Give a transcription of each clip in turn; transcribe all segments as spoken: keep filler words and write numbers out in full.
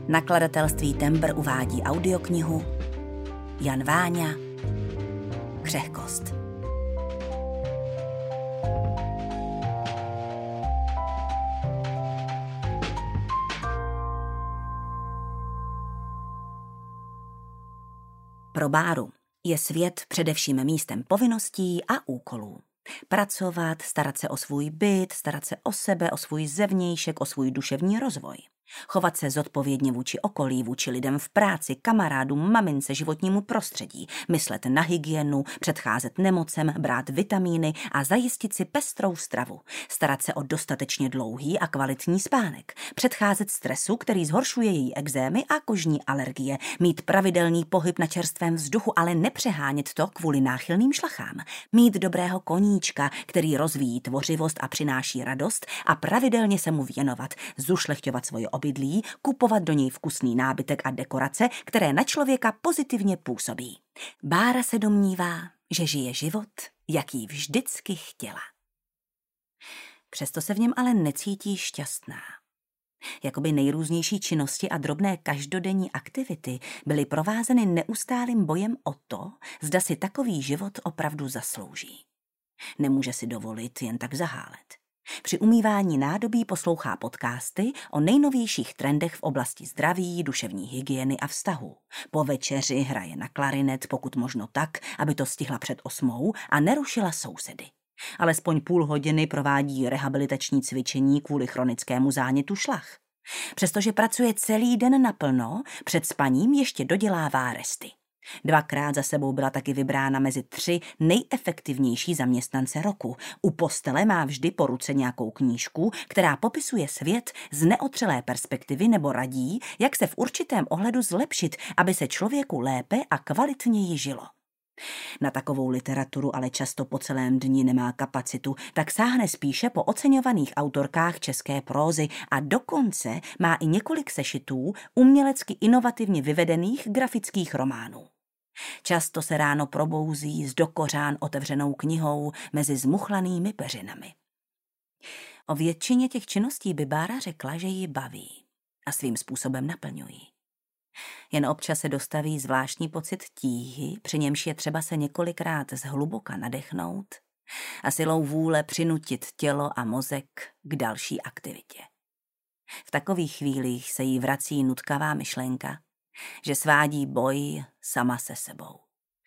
Nakladatelství Tembr uvádí audioknihu Jan Váňa Křehkost. Pro Báru je svět především místem povinností a úkolů. Pracovat, starat se o svůj byt, starat se o sebe, o svůj zevnějšek, o svůj duševní rozvoj. Chovat se zodpovědně vůči okolí, vůči lidem v práci, kamarádům, mamince, životnímu prostředí, myslet na hygienu, předcházet nemocem, brát vitamíny a zajistit si pestrou stravu, starat se o dostatečně dlouhý a kvalitní spánek, předcházet stresu, který zhoršuje její ekzémy a kožní alergie, mít pravidelný pohyb na čerstvém vzduchu, ale nepřehánět to kvůli náchylným šlachám, mít dobrého koníčka, který rozvíjí tvořivost a přináší radost a pravidelně se mu věnovat, zušlechťovat svoje obydlí, kupovat do něj vkusný nábytek a dekorace, které na člověka pozitivně působí. Bára se domnívá, že žije život, jaký vždycky chtěla. Přesto se v něm ale necítí šťastná. Jakoby nejrůznější činnosti a drobné každodenní aktivity byly provázeny neustálým bojem o to, zda si takový život opravdu zaslouží. Nemůže si dovolit jen tak zahálet. Při umývání nádobí poslouchá podcasty o nejnovějších trendech v oblasti zdraví, duševní hygieny a vztahu. Po večeři hraje na klarinet, pokud možno tak, aby to stihla před osmou a nerušila sousedy. Alespoň půl hodiny provádí rehabilitační cvičení kvůli chronickému zánětu šlach. Přestože pracuje celý den naplno, před spaním ještě dodělává resty. Dvakrát za sebou byla taky vybrána mezi tři nejefektivnější zaměstnance roku. U postele má vždy po ruce nějakou knížku, která popisuje svět z neotřelé perspektivy nebo radí, jak se v určitém ohledu zlepšit, aby se člověku lépe a kvalitněji žilo. Na takovou literaturu ale často po celém dni nemá kapacitu, tak sáhne spíše po oceňovaných autorkách české prózy a dokonce má i několik sešitů umělecky inovativně vyvedených grafických románů. Často se ráno probouzí s do kořán otevřenou knihou mezi zmuchlanými peřinami. O většině těch činností by Bára řekla, že ji baví a svým způsobem naplňují. Jen občas se dostaví zvláštní pocit tíhy, při němž je třeba se několikrát zhluboka nadechnout a silou vůle přinutit tělo a mozek k další aktivitě. V takových chvílích se jí vrací nutkavá myšlenka, že svádí boj sama se sebou.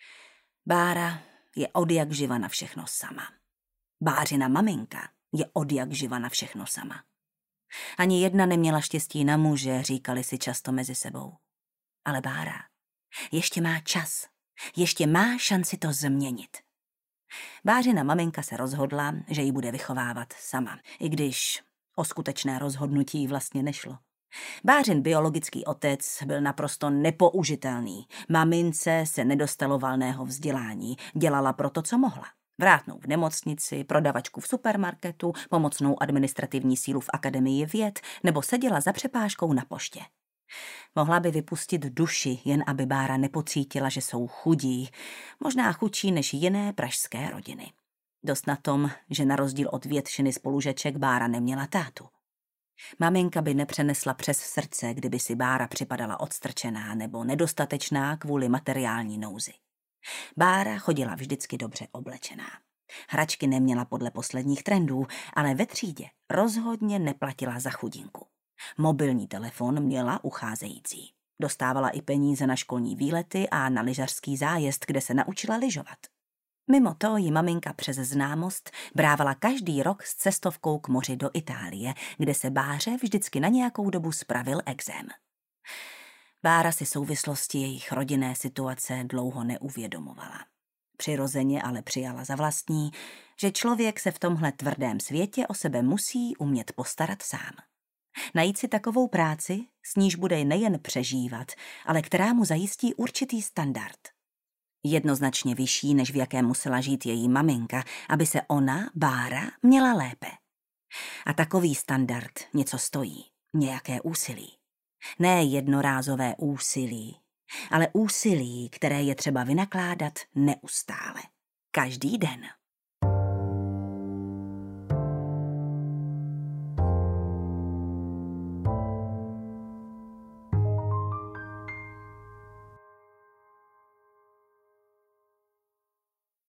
Bára je odjakživa na všechno sama. Bářina maminka je odjakživa na všechno sama. Ani jedna neměla štěstí na muže, říkali si často mezi sebou. Ale Bára ještě má čas, ještě má šanci to změnit. Bářina maminka se rozhodla, že ji bude vychovávat sama, i když o skutečné rozhodnutí vlastně nešlo. Bářin biologický otec byl naprosto nepoužitelný. Mamince se nedostalo valného vzdělání, dělala proto, co mohla. Vrátnou v nemocnici, prodavačku v supermarketu, pomocnou administrativní sílu v akademii věd nebo seděla za přepážkou na poště. Mohla by vypustit duši, jen aby Bára nepocítila, že jsou chudí, možná chudší než jiné pražské rodiny. Dost na tom, že na rozdíl od většiny spolužeček Bára neměla tátu. Maminka by nepřenesla přes srdce, kdyby si Bára připadala odstrčená nebo nedostatečná kvůli materiální nouzi. Bára chodila vždycky dobře oblečená. Hračky neměla podle posledních trendů, ale ve třídě rozhodně neplatila za chudinku. Mobilní telefon měla ucházející. Dostávala i peníze na školní výlety a na lyžařský zájezd, kde se naučila lyžovat. Mimo to ji maminka přes známost brávala každý rok s cestovkou k moři do Itálie, kde se Báře vždycky na nějakou dobu spravil ekzém. Bára si souvislosti jejich rodinné situace dlouho neuvědomovala. Přirozeně ale přijala za vlastní, že člověk se v tomhle tvrdém světě o sebe musí umět postarat sám. Najít si takovou práci, s níž bude nejen přežívat, ale která mu zajistí určitý standard. Jednoznačně vyšší, než v jakém musela žít její maminka, aby se ona, Bára, měla lépe. A takový standard něco stojí, nějaké úsilí. Ne jednorázové úsilí, ale úsilí, které je třeba vynakládat neustále. Každý den.